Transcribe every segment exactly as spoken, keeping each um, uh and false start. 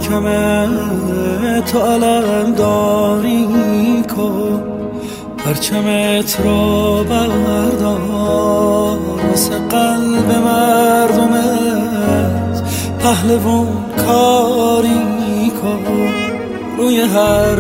شکم تو علم داری کن، پرچمت رو بردار واسه قلب مردمت، پهلوان کاری کن. روی هر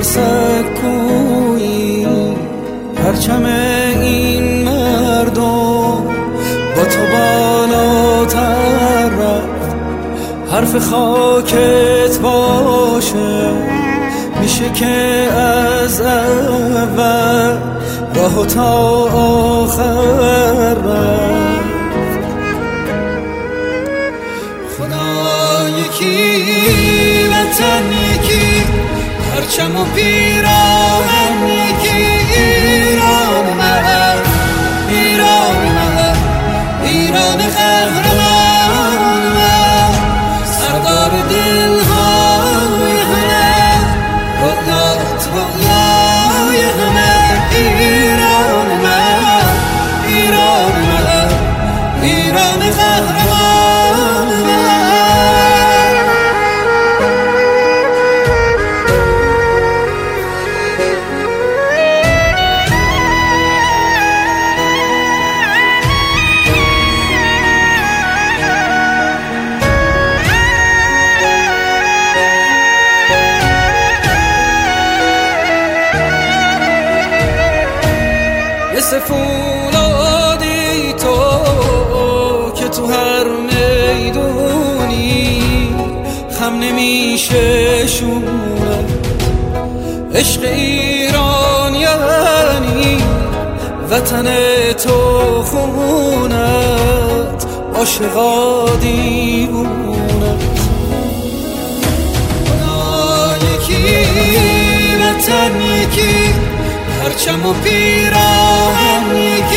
سکویی پرچم این مردم با تو بالاتر رفت، حرف خاکت باشه میشه که از اول راه تا آخر رفت. خدا یکی وطن یکی، پرچم و پیراهن یکی، ایران من، ایران من، ایران قهرمان من، سردار دلهای همه، رؤیات رؤیای همه. ایران من، ایران من، ایران قهرمان من. فولادی تو که تو هر میدونی خم نمیشه شونه، عشق ایران یعنی وطن تو خونت، عاشقا دیوونت. خدا یکی وطن یکی، پرچم و پیراهن یکی،